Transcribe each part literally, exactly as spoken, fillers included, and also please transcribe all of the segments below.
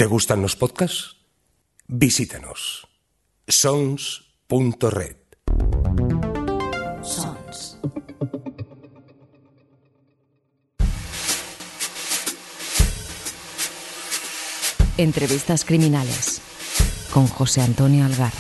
¿Te gustan los podcasts? Visítanos. sons punto red. Sons. Entrevistas criminales con José Antonio Algarra.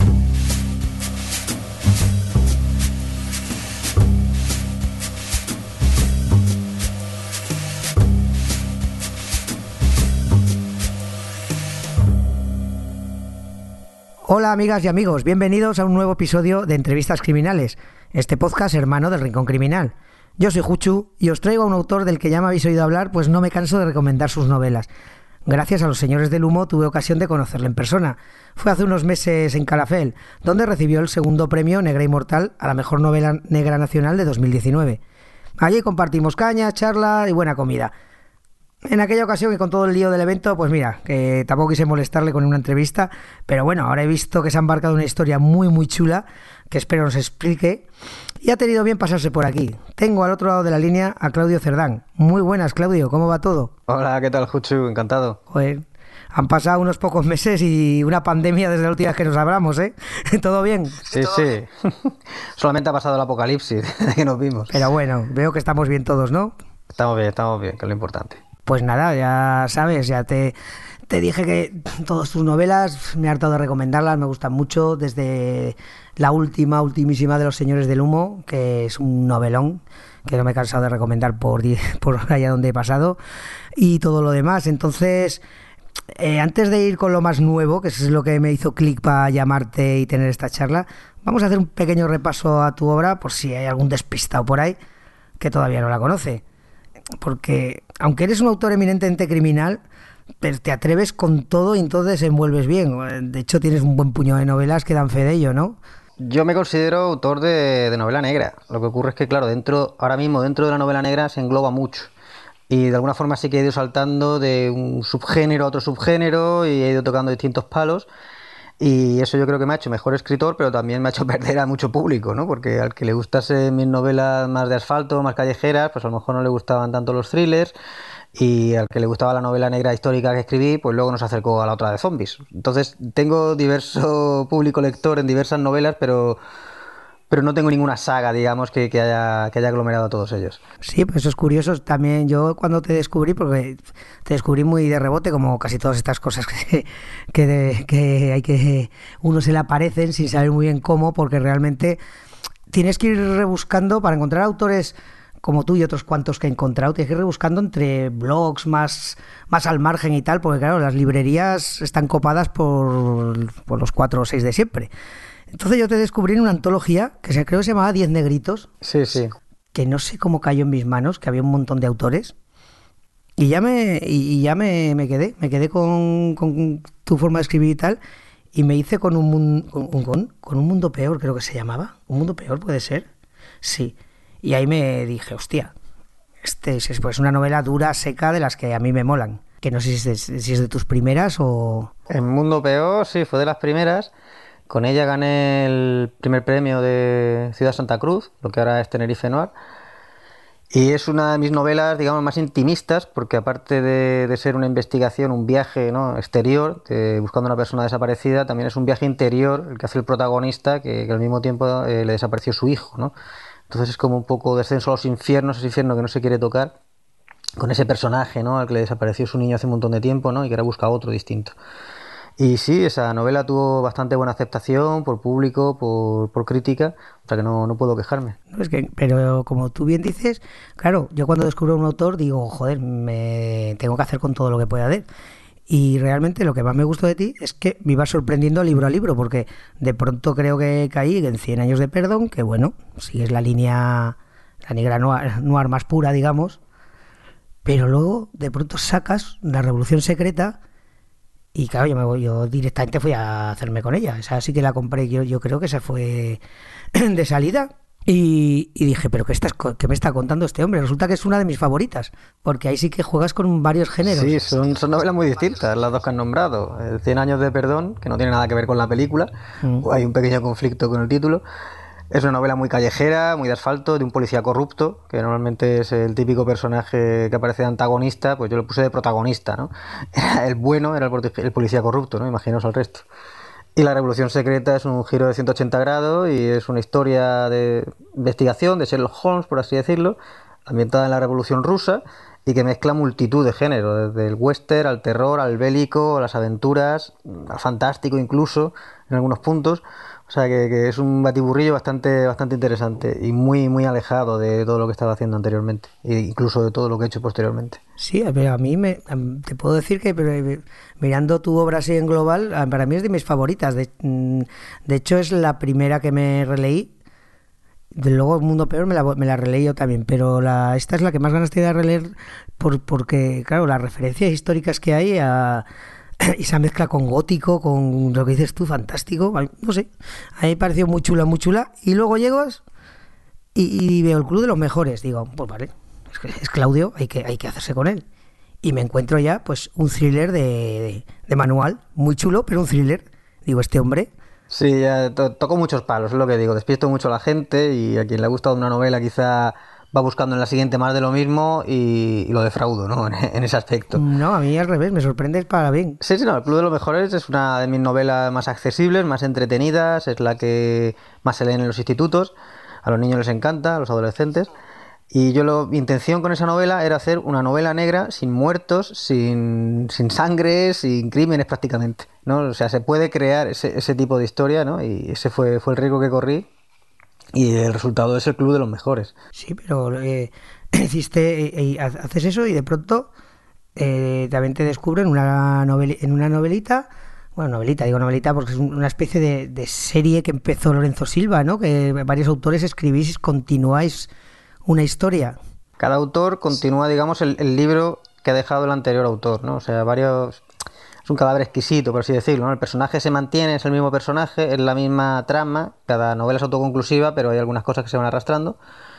Hola amigas y amigos, bienvenidos a un nuevo episodio de Entrevistas Criminales, este podcast hermano del Rincón Criminal. Yo soy Juchu y os traigo a un autor del que ya me habéis oído hablar, pues no me canso de recomendar sus novelas. Gracias a los señores del humo tuve ocasión de conocerle en persona. Fue hace unos meses en Calafell, donde recibió el segundo premio Negra Inmortal a la mejor novela negra nacional de dos mil diecinueve. Allí compartimos caña, charla y buena comida. En aquella ocasión y con todo el lío del evento, pues mira, que tampoco quise molestarle con una entrevista, pero bueno, ahora he visto que se ha embarcado una historia muy muy chula, que espero nos explique, y ha tenido bien pasarse por aquí. Tengo al otro lado de la línea a Claudio Cerdán. Muy buenas, Claudio, ¿cómo va todo? Hola, ¿qué tal, Juchu? Encantado. Joder, han pasado unos pocos meses y una pandemia desde la última vez que nos hablamos, ¿eh? ¿Todo bien? Sí, ¿Todo sí. Bien? Solamente ha pasado el apocalipsis desde que nos vimos. Pero bueno, veo que estamos bien todos, ¿no? Estamos bien, estamos bien, que es lo importante. Pues nada, ya sabes, ya te, te dije que todas tus novelas me he hartado de recomendarlas, me gustan mucho, desde la última, ultimísima de Los Señores del Humo, que es un novelón, que no me he cansado de recomendar por, por allá donde he pasado, y todo lo demás. Entonces, eh, antes de ir con lo más nuevo, que eso es lo que me hizo clic para llamarte y tener esta charla, vamos a hacer un pequeño repaso a tu obra, por si hay algún despistado por ahí que todavía no la conoce. Porque aunque eres un autor eminentemente criminal, pero te atreves con todo y entonces te desenvuelves bien. De hecho, tienes un buen puño de novelas que dan fe de ello, ¿no? Yo me considero autor de, de novela negra. Lo que ocurre es que, claro, dentro ahora mismo dentro de la novela negra se engloba mucho. Y de alguna forma sí que he ido saltando de un subgénero a otro subgénero y he ido tocando distintos palos. Y eso yo creo que me ha hecho mejor escritor, pero también me ha hecho perder a mucho público, ¿no? Porque al que le gustase mis novelas más de asfalto, más callejeras, pues a lo mejor no le gustaban tanto los thrillers, y al que le gustaba la novela negra histórica que escribí, pues luego nos acercó a la otra de zombies. Entonces tengo diverso público lector en diversas novelas, pero... pero no tengo ninguna saga, digamos, que, que, haya, que haya aglomerado a todos ellos. Sí, pues eso es curioso. También yo cuando te descubrí, porque te descubrí muy de rebote, como casi todas estas cosas que, que, de, que hay que uno se le aparecen sin saber muy bien cómo, porque realmente tienes que ir rebuscando para encontrar autores como tú y otros cuantos que he encontrado, tienes que ir rebuscando entre blogs más, más al margen y tal, porque claro, las librerías están copadas por, por los cuatro o seis de siempre. Entonces yo te descubrí en una antología que se, creo que se llamaba Diez Negritos. Sí, sí. Que no sé cómo cayó en mis manos, que había un montón de autores. Y ya me, y, y ya me, me quedé, me quedé con, con tu forma de escribir y tal. Y me hice con un, mun, con, con, con un mundo peor, creo que se llamaba. ¿Un mundo peor puede ser? Sí. Y ahí me dije, hostia, este es pues una novela dura, seca, de las que a mí me molan. Que no sé si es de, si es de tus primeras o... En Mundo Peor, sí, fue de las primeras. Con ella gané el primer premio de Ciudad Santa Cruz, lo que ahora es Tenerife Noir. Y es una de mis novelas, digamos, más intimistas, porque aparte de, de ser una investigación, un viaje, ¿no?, exterior, de, buscando a una persona desaparecida, también es un viaje interior el que hace el protagonista, que, que al mismo tiempo eh, le desapareció su hijo, ¿no? Entonces es como un poco descenso a los infiernos, ese infierno que no se quiere tocar, con ese personaje, ¿no?, al que le desapareció su niño hace un montón de tiempo, ¿no?, y que ahora busca otro distinto. Y sí, esa novela tuvo bastante buena aceptación por público, por, por crítica, o sea que no, no puedo quejarme. No, es que, pero como tú bien dices, claro, yo cuando descubro a un autor digo, joder, me tengo que hacer con todo lo que pueda hacer. Y realmente lo que más me gustó de ti es que me ibas sorprendiendo libro a libro, porque de pronto creo que caí en Cien años de perdón, que bueno, sigues la línea, la negra noir, noir más pura, digamos, pero luego de pronto sacas La Revolución Secreta. Y claro, yo, me voy, yo directamente fui a hacerme con ella. Esa sí que la compré, yo, yo creo que esa fue de salida. Y, y dije, ¿pero qué, estás, qué me está contando este hombre? Resulta que es una de mis favoritas, porque ahí sí que juegas con varios géneros. Sí, son, son novelas muy distintas, las dos que han nombrado. El Cien años de perdón, que no tiene nada que ver con la película, mm. Hay un pequeño conflicto con el título. Es una novela muy callejera, muy de asfalto, de un policía corrupto, que normalmente es el típico personaje que aparece de antagonista, pues yo lo puse de protagonista, ¿no? Era el bueno, era el policía corrupto, ¿no? Imaginaos al resto. Y La Revolución Secreta es un giro de ciento ochenta grados y es una historia de investigación de Sherlock Holmes, por así decirlo, ambientada en la Revolución Rusa y que mezcla multitud de géneros, desde el western al terror, al bélico, a las aventuras, al fantástico incluso, en algunos puntos. O sea que, que es un batiburrillo bastante, bastante interesante y muy, muy alejado de todo lo que estaba haciendo anteriormente, e incluso de todo lo que he hecho posteriormente. Sí, pero a mí me, te puedo decir que pero, mirando tu obra así en global, para mí es de mis favoritas. De, de hecho, es la primera que me releí. De luego, El Mundo Peor me la, me la releí yo también, pero la, esta es la que más ganas tenía de releer por, porque, claro, las referencias históricas que hay a... y esa mezcla con gótico, con lo que dices tú, fantástico, no sé, a mí me pareció muy chula, muy chula, y luego llegas y, y veo El Club de los Mejores, digo, pues vale, es, es Claudio, hay que, hay que hacerse con él, y me encuentro ya pues un thriller de, de, de manual, muy chulo, pero un thriller, digo, este hombre... Sí, ya to toco muchos palos, es lo que digo, despierto mucho a la gente y a quien le ha gustado una novela quizá va buscando en la siguiente más de lo mismo y, y lo defraudo, ¿no? En, en ese aspecto. No, a mí al revés, me sorprende para bien. Sí, sí, no, El Club de los Mejores es una de mis novelas más accesibles, más entretenidas, es la que más se leen en los institutos, a los niños les encanta, a los adolescentes. Y yo lo, mi intención con esa novela era hacer una novela negra sin muertos, sin, sin sangre, sin crímenes prácticamente, ¿no? O sea, se puede crear ese, ese tipo de historia, ¿no? Y ese fue, fue el riesgo que corrí. Y el resultado es El Club de los Mejores. Sí, pero eh, hiciste, eh, haces eso y de pronto eh, también te descubren una noveli, en una novelita, bueno, novelita, digo novelita porque es una especie de, de serie que empezó Lorenzo Silva, ¿no? Que varios autores escribís, continuáis una historia. Cada autor continúa, digamos, el, el libro que ha dejado el anterior autor, ¿no? O sea, varios... Es un cadáver exquisito, por así decirlo, ¿no? El personaje se mantiene, es el mismo personaje, es la misma trama, cada novela es autoconclusiva, pero hay algunas cosas que se van arrastrando.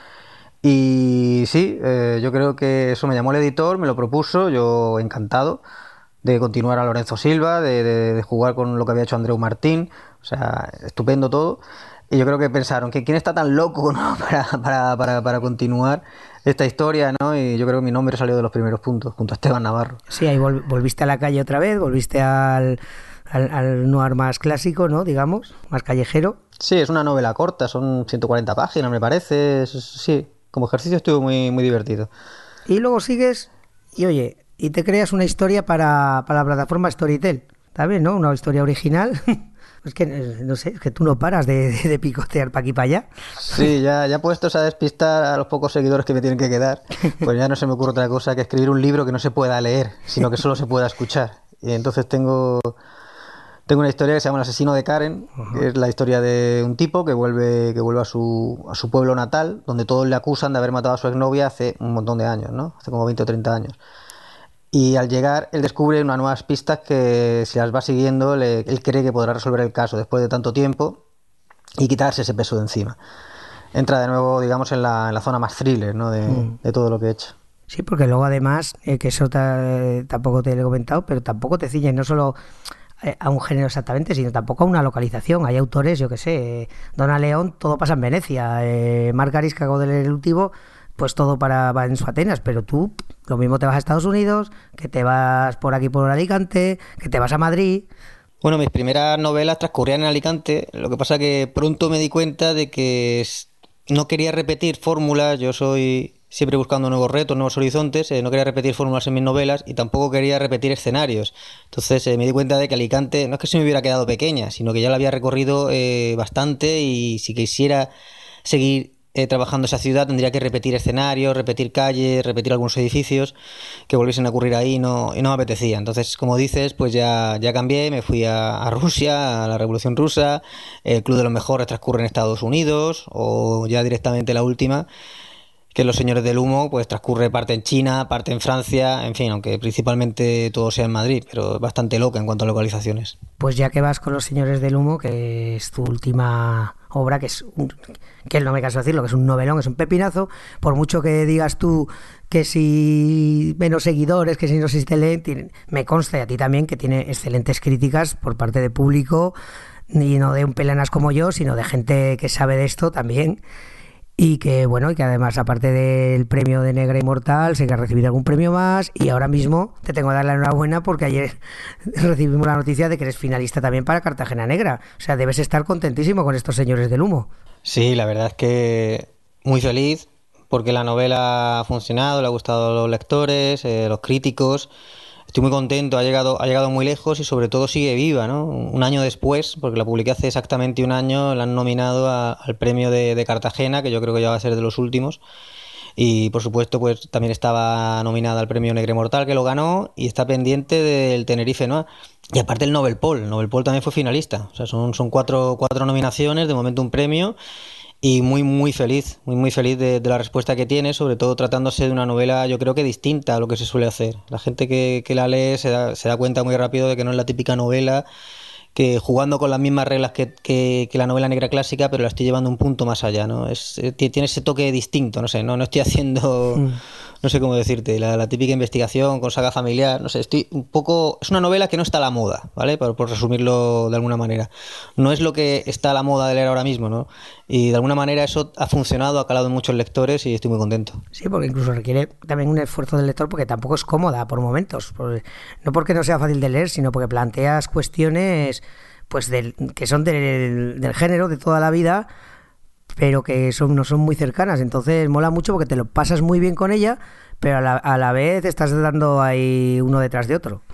Y sí, eh, yo creo que eso me llamó el editor, me lo propuso, yo encantado de continuar a Lorenzo Silva, de, de, de jugar con lo que había hecho Andreu Martín, o sea, estupendo todo. Y yo creo que pensaron que quién está tan loco, ¿no? para, para, para, para continuar esta historia, ¿no? Y yo creo que mi nombre salió de los primeros puntos, junto a Esteban Navarro. Sí, ahí vol volviste a la calle otra vez, volviste al, al, al noir más clásico, ¿no? Digamos, más callejero. Sí, es una novela corta, son ciento cuarenta páginas, me parece. Es, sí, como ejercicio estuvo muy, muy divertido. Y luego sigues y, oye, y te creas una historia para, para la plataforma Storytel. ¿Está bien, no? Una historia original. Es que, no sé, es que tú no paras de, de, de picotear para aquí y para allá. Sí, ya, ya puestos a despistar a los pocos seguidores que me tienen que quedar, pues ya no se me ocurre otra cosa que escribir un libro que no se pueda leer, sino que solo se pueda escuchar. Y entonces tengo, tengo una historia que se llama El asesino de Karen, uh-huh. que es la historia de un tipo que vuelve, que vuelve a, su, a su pueblo natal, donde todos le acusan de haber matado a su exnovia hace un montón de años, ¿no? Hace como veinte o treinta años. Y al llegar, él descubre unas nuevas pistas que, si las va siguiendo, le, él cree que podrá resolver el caso después de tanto tiempo y quitarse ese peso de encima. Entra de nuevo, digamos, en la, en la zona más thriller, ¿no? de, mm. de todo lo que he hecho. Sí, porque luego además, eh, que eso ta, tampoco te lo he comentado, pero tampoco te ciñes no solo a un género exactamente, sino tampoco a una localización. Hay autores, yo que sé, eh, Donna León, todo pasa en Venecia, eh, Margaris, que hago del Elutivo, pues todo para, va en su Atenas, pero tú lo mismo te vas a Estados Unidos, que te vas por aquí por Alicante, que te vas a Madrid. Bueno, mis primeras novelas transcurrían en Alicante, lo que pasa que pronto me di cuenta de que no quería repetir fórmulas, yo soy siempre buscando nuevos retos, nuevos horizontes, eh, no quería repetir fórmulas en mis novelas y tampoco quería repetir escenarios. Entonces eh, me di cuenta de que Alicante no es que se me hubiera quedado pequeña, sino que ya la había recorrido eh, bastante y si quisiera seguir Eh, trabajando esa ciudad tendría que repetir escenarios, repetir calles, repetir algunos edificios que volviesen a ocurrir ahí y no, y no me apetecía. Entonces, como dices, pues ya, ya cambié, me fui a, a Rusia, a la Revolución Rusa, el Club de los Mejores transcurre en Estados Unidos o ya directamente la última, que Los Señores del Humo, pues transcurre parte en China, parte en Francia, en fin, aunque principalmente todo sea en Madrid, pero bastante loca en cuanto a localizaciones. Pues ya que vas con Los Señores del Humo, que es tu última obra, que es un, que no me canso de decirlo, que es un novelón, es un pepinazo, por mucho que digas tú que si menos seguidores, que si no existe, me consta y a ti también que tiene excelentes críticas por parte de público, y no de un pelanas como yo, sino de gente que sabe de esto también. Y que bueno, y que además, aparte del premio de Negra Inmortal, sé que has recibido algún premio más, y ahora mismo te tengo que dar la enhorabuena porque ayer recibimos la noticia de que eres finalista también para Cartagena Negra. O sea, debes estar contentísimo con estos señores del humo. Sí, la verdad es que muy feliz porque la novela ha funcionado, le ha gustado a los lectores, eh, los críticos. Estoy muy contento, ha llegado, ha llegado muy lejos y sobre todo sigue viva, ¿no? Un año después, porque la publiqué hace exactamente un año, la han nominado a- al premio de, de Cartagena, que yo creo que ya va a ser de los últimos. Y por supuesto, pues también estaba nominada al premio Negre Mortal, que lo ganó, y está pendiente del Tenerife Noir. Y aparte el Nobel Paul, el Nobel Paul también fue finalista. O sea, son, son cuatro, cuatro nominaciones, de momento un premio. Y muy, muy feliz, muy, muy feliz de, de la respuesta que tiene, sobre todo tratándose de una novela, yo creo que distinta a lo que se suele hacer. La gente que, que la lee se da, se da cuenta muy rápido de que no es la típica novela, que jugando con las mismas reglas que, que, que la novela negra clásica, pero la estoy llevando un punto más allá, ¿no? Es, eh, ti- tiene ese toque distinto, no sé, no, no estoy haciendo, Mm. no sé cómo decirte, la, la típica investigación con saga familiar, no sé, estoy un poco, es una novela que no está a la moda, ¿vale? Por, por resumirlo de alguna manera. No es lo que está a la moda de leer ahora mismo, ¿no? Y de alguna manera eso ha funcionado, ha calado en muchos lectores y estoy muy contento. Sí, porque incluso requiere también un esfuerzo del lector, porque tampoco es cómoda por momentos. Por- no porque no sea fácil de leer, sino porque planteas cuestiones pues del, que son del, del género de toda la vida, pero que son, no son muy cercanas. Entonces mola mucho porque te lo pasas muy bien con ella, pero a la, a la vez estás dando ahí uno detrás de otro.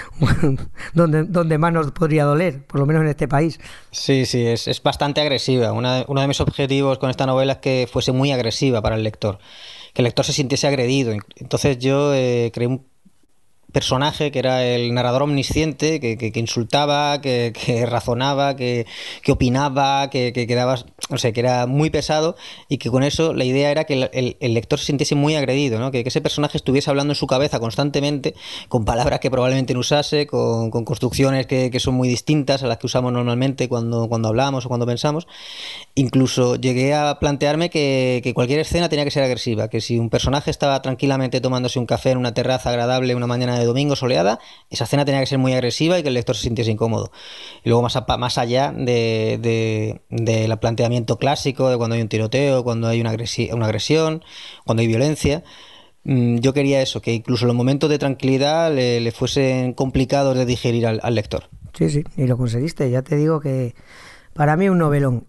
donde, donde más nos podría doler, por lo menos en este país. Sí, sí, es, es bastante agresiva. Una de- uno de mis objetivos con esta novela es que fuese muy agresiva para el lector, que el lector se sintiese agredido. Entonces yo eh, creé un personaje que era el narrador omnisciente, que, que, que insultaba, que, que razonaba, que, que opinaba, que, que, que daba, no sé, que era muy pesado, y que con eso la idea era que el, el- el lector se sintiese muy agredido, ¿no? Que, que ese personaje estuviese hablando en su cabeza constantemente, con palabras que probablemente no usase, con, con construcciones que, que son muy distintas a las que usamos normalmente cuando, cuando hablamos o cuando pensamos. Incluso llegué a plantearme que, que cualquier escena tenía que ser agresiva, que si un personaje estaba tranquilamente tomándose un café en una terraza agradable una mañana de domingo soleada, esa escena tenía que ser muy agresiva y que el lector se sintiese incómodo. Y luego más, a- más allá de, de- del planteamiento clásico de cuando hay un tiroteo, cuando hay una, agresi- una agresión, cuando hay violencia, mm, yo quería eso, que incluso los momentos de tranquilidad le, le fuesen complicados de digerir al, al lector. Sí, sí, y lo conseguiste. Ya te digo que para mí un novelón.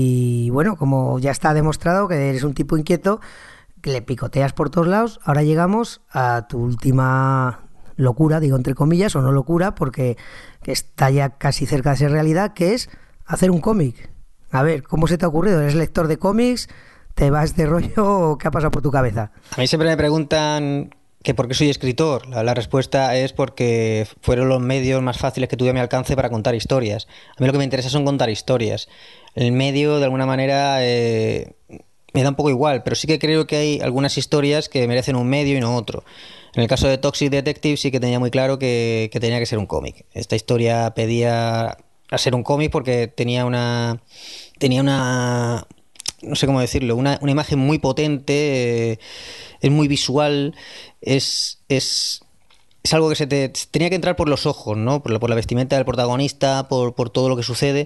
Y bueno, como ya está demostrado que eres un tipo inquieto, que le picoteas por todos lados, ahora llegamos a tu última locura, digo entre comillas, o no locura, porque que está ya casi cerca de ser realidad, que es hacer un cómic. A ver, ¿cómo se te ha ocurrido? ¿Eres lector de cómics? ¿Te vas de rollo o qué ha pasado por tu cabeza? A mí siempre me preguntan que por qué soy escritor. La, la respuesta es porque fueron los medios más fáciles que tuve a mi alcance para contar historias. A mí lo que me interesa son contar historias. El medio, de alguna manera, eh, me da un poco igual, pero sí que creo que hay algunas historias que merecen un medio y no otro. En el caso de Toxic Detective sí que tenía muy claro que, que tenía que ser un cómic. Esta historia pedía a ser un cómic porque tenía una tenía una no sé cómo decirlo, una, una imagen muy potente, eh, es muy visual, es, es, es algo que se te tenía que entrar por los ojos, ¿no? Por la, por la vestimenta del protagonista, por, por todo lo que sucede.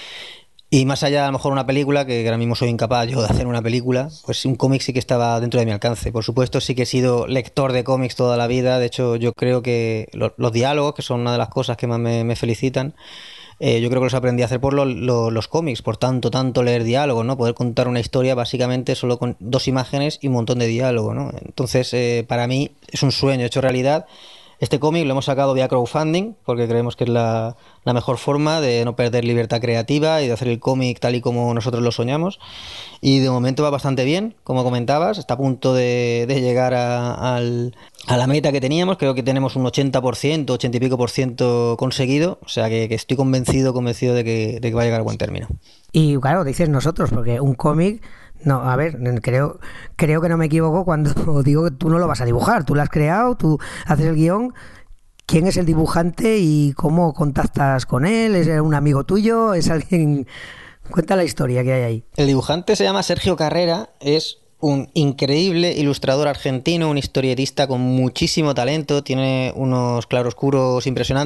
Y más allá, a lo mejor una película, que ahora mismo soy incapaz yo de hacer una película, pues un cómic sí que estaba dentro de mi alcance. Por supuesto, sí que he sido lector de cómics toda la vida. De hecho, yo creo que los, los diálogos, que son una de las cosas que más me, me felicitan, eh, yo creo que los aprendí a hacer por lo- lo- los cómics, por tanto, tanto leer diálogos, ¿no? Poder contar una historia básicamente solo con dos imágenes y un montón de diálogo, ¿no? Entonces, eh, para mí es un sueño hecho realidad. Este cómic lo hemos sacado vía crowdfunding porque creemos que es la, la mejor forma de no perder libertad creativa y de hacer el cómic tal y como nosotros lo soñamos. Y de momento va bastante bien, como comentabas, está a punto de, de llegar a, al- a la meta que teníamos. Creo que tenemos un ochenta por ciento, ochenta y pico por ciento conseguido. O sea que, que estoy convencido, convencido de que, de que va a llegar a buen término. Y claro, dices nosotros, porque un cómic, no, a ver, creo, creo que no me equivoco cuando digo que tú no lo vas a dibujar, tú lo has creado, tú haces el guión. ¿Quién es el dibujante y cómo contactas con él? ¿Es un amigo tuyo? ¿Es alguien? Cuenta la historia que hay ahí. El dibujante se llama Sergio Carrera, es un increíble ilustrador argentino, un historietista con muchísimo talento, tiene unos claroscuros impresionantes.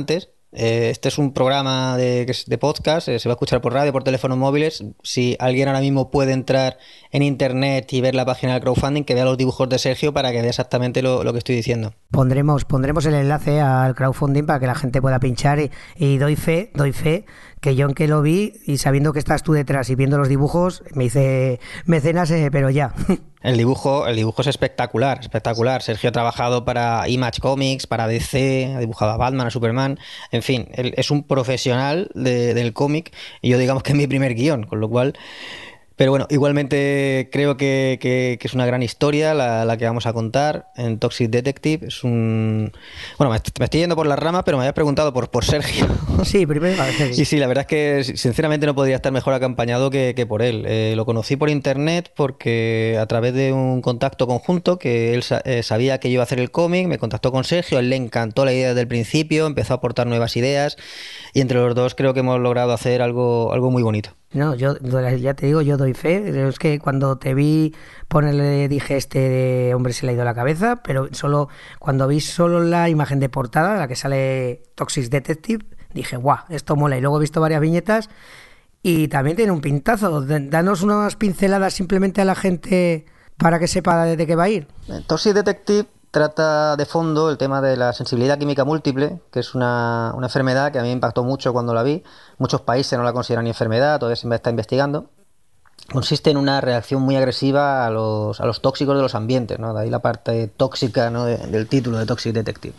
Eh, este es un programa de, que es de podcast, eh, se va a escuchar por radio, por teléfonos móviles. Si alguien ahora mismo puede entrar en internet y ver la página del crowdfunding, que vea los dibujos de Sergio para que vea exactamente lo, lo que estoy diciendo. Pondremos, pondremos el enlace al crowdfunding para que la gente pueda pinchar y, y doy fe, doy fe que yo en que lo vi y sabiendo que estás tú detrás y viendo los dibujos, me hice mecenas, eh, pero ya. El dibujo, el dibujo es espectacular, espectacular. Sergio ha trabajado para Image Comics, para D C, ha dibujado a Batman, a Superman. En fin, él es un profesional de, del cómic y yo digamos que es mi primer guión, con lo cual... Pero bueno, igualmente creo que, que, que es una gran historia la, la que vamos a contar en Toxic Detective. Es un... Bueno, me estoy, me estoy yendo por la rama, pero me habías preguntado por, por Sergio. Sí, primero. Y sí, la verdad es que sinceramente no podría estar mejor acompañado que, que por él. Eh, lo conocí por internet porque a través de un contacto conjunto que él eh, sabía que yo iba a hacer el cómic, me contactó con Sergio, a él le encantó la idea desde el principio, empezó a aportar nuevas ideas y entre los dos creo que hemos logrado hacer algo, algo muy bonito. No, yo ya te digo, yo doy fe. Es que cuando te vi ponerle, dije, este de hombre se le ha ido la cabeza, pero solo cuando vi solo la imagen de portada, la que sale Toxic Detective, dije, guau, esto mola. Y luego he visto varias viñetas y también tiene un pintazo. Danos unas pinceladas simplemente a la gente para que sepa de qué va a ir. Toxic Detective trata de fondo el tema de la sensibilidad química múltiple, que es una, una enfermedad que a mí me impactó mucho cuando la vi. Muchos países no la consideran ni enfermedad, todavía se está investigando. Consiste en una reacción muy agresiva a los, a los tóxicos de los ambientes, ¿no? De ahí la parte tóxica, ¿no? de, del título de Toxic Detective.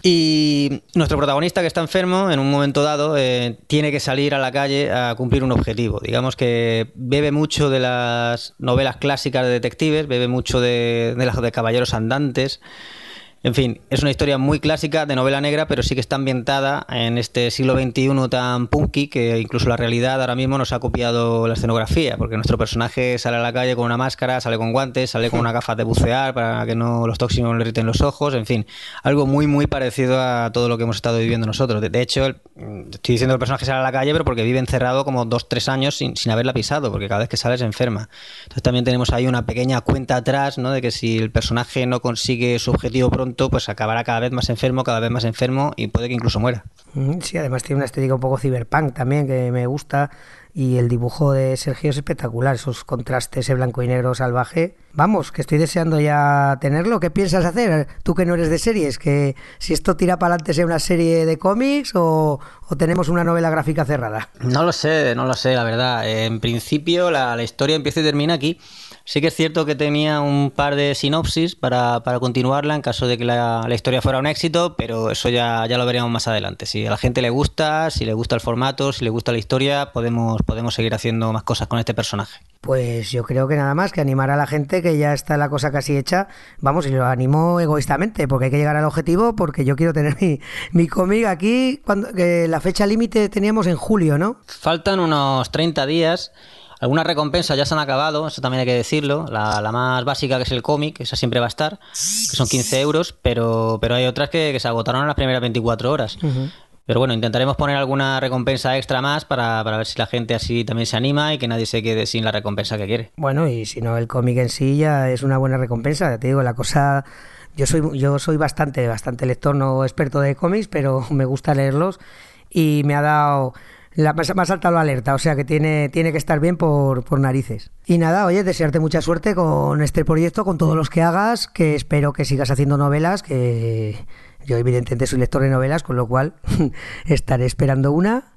Y nuestro protagonista, que está enfermo, en un momento dado eh, tiene que salir a la calle a cumplir un objetivo. Digamos que bebe mucho de las novelas clásicas de detectives, bebe mucho de, de las de caballeros andantes. En fin, es una historia muy clásica de novela negra, pero sí que está ambientada en este siglo veintiuno tan punky que incluso la realidad ahora mismo nos ha copiado la escenografía, porque nuestro personaje sale a la calle con una máscara, sale con guantes, sale con unas gafas de bucear para que no los tóxicos no le irriten los ojos, en fin, algo muy muy parecido a todo lo que hemos estado viviendo nosotros. De, de hecho, el, estoy diciendo que el personaje sale a la calle, pero porque vive encerrado como dos, tres años sin, sin haberla pisado, porque cada vez que sale se enferma. Entonces también tenemos ahí una pequeña cuenta atrás, ¿no? De que si el personaje no consigue su objetivo pronto, pues acabará cada vez más enfermo, cada vez más enfermo y puede que incluso muera. Sí, además tiene una estética un poco cyberpunk también que me gusta y el dibujo de Sergio es espectacular, esos contrastes, ese blanco y negro salvaje. Vamos, que estoy deseando ya tenerlo. ¿Qué piensas hacer? Tú que no eres de series, que si esto tira para adelante sea una serie de cómics o, o tenemos una novela gráfica cerrada. No lo sé, no lo sé, la verdad. En principio la, la historia empieza y termina aquí. Sí que es cierto que tenía un par de sinopsis para, para continuarla en caso de que la, la historia fuera un éxito, pero eso ya, ya lo veremos más adelante. Si a la gente le gusta, si le gusta el formato, si le gusta la historia, podemos, podemos seguir haciendo más cosas con este personaje. Pues yo creo que nada más que animar a la gente, que ya está la cosa casi hecha. Vamos, y lo animo egoístamente, porque hay que llegar al objetivo, porque yo quiero tener mi, mi cómic aquí, cuando que la fecha límite teníamos en julio, ¿no? Faltan unos treinta días. Algunas recompensas ya se han acabado, eso también hay que decirlo. La, la más básica, que es el cómic, esa siempre va a estar, que son quince euros, pero, pero hay otras que, que se agotaron en las primeras veinticuatro horas. Uh-huh. Pero bueno, intentaremos poner alguna recompensa extra más para, para ver si la gente así también se anima y que nadie se quede sin la recompensa que quiere. Bueno, y si no, el cómic en sí ya es una buena recompensa. Te digo, la cosa... Yo soy, yo soy bastante, bastante lector, no experto de cómics, pero me gusta leerlos y me ha dado... La, me ha saltado la alerta, o sea que tiene, tiene que estar bien por, por narices. Y nada, oye, desearte mucha suerte con este proyecto, con todos los que hagas, que espero que sigas haciendo novelas, que yo evidentemente soy lector de novelas, con lo cual estaré esperando una.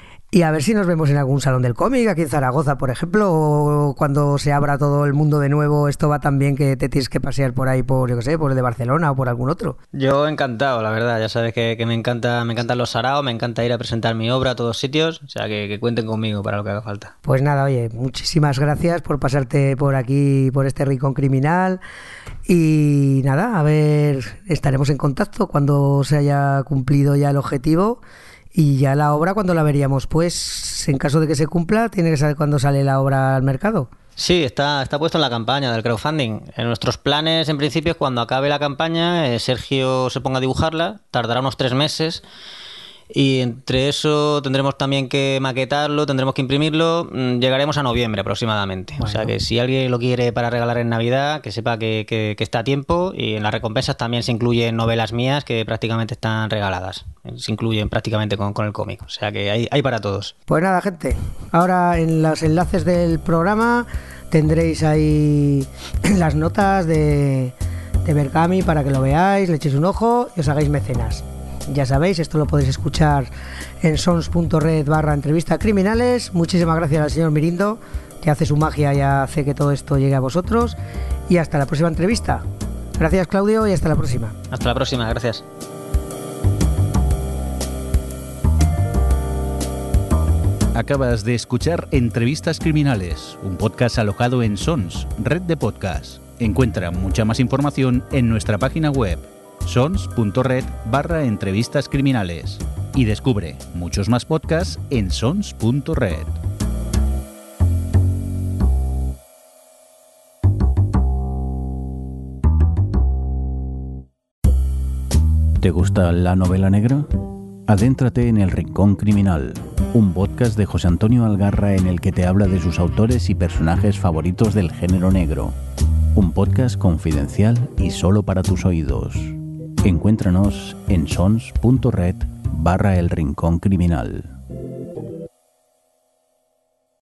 Y a ver si nos vemos en algún salón del cómic, aquí en Zaragoza, por ejemplo, o cuando se abra todo el mundo de nuevo, esto va tan bien que te tienes que pasear por ahí, por, yo qué sé, por el de Barcelona o por algún otro. Yo encantado, la verdad, ya sabes que, que me encanta, me encantan los saraos, me encanta ir a presentar mi obra a todos sitios, o sea que, que cuenten conmigo para lo que haga falta. Pues nada, oye, muchísimas gracias por pasarte por aquí, por este rincón criminal, y nada, a ver, estaremos en contacto cuando se haya cumplido ya el objetivo. Y ya la obra, ¿cuándo la veríamos? Pues en caso de que se cumpla, tiene que saber cuándo sale la obra al mercado. Sí, está, está puesto en la campaña del crowdfunding. En nuestros planes, en principio, es cuando acabe la campaña, eh, Sergio se ponga a dibujarla, tardará unos tres meses Y entre eso tendremos también que maquetarlo, tendremos que imprimirlo, llegaremos a noviembre aproximadamente. Bueno. O sea que si alguien lo quiere para regalar en Navidad, que sepa que, que, que está a tiempo, y en las recompensas también se incluyen novelas mías que prácticamente están regaladas, se incluyen prácticamente con, con el cómic, o sea que hay, hay para todos. Pues nada, gente, ahora en los enlaces del programa tendréis ahí las notas de, de Berkami para que lo veáis, le echéis un ojo y os hagáis mecenas. Ya sabéis, esto lo podéis escuchar en sons.red barra entrevista criminales. Muchísimas gracias al señor Mirindo, que hace su magia y hace que todo esto llegue a vosotros. Y hasta la próxima entrevista. Gracias, Claudio, y hasta la próxima. Hasta la próxima, gracias. Acabas de escuchar Entrevistas Criminales, un podcast alojado en Sons, red de podcasts. Encuentra mucha más información en nuestra página web sons.red barra entrevistas criminales y descubre muchos más podcasts en sons.red. ¿Te gusta la novela negra? Adéntrate en El Rincón Criminal, un podcast de José Antonio Algarra en el que te habla de sus autores y personajes favoritos del género negro. Un podcast confidencial y solo para tus oídos. Encuéntranos en sons.red barra El Rincón Criminal.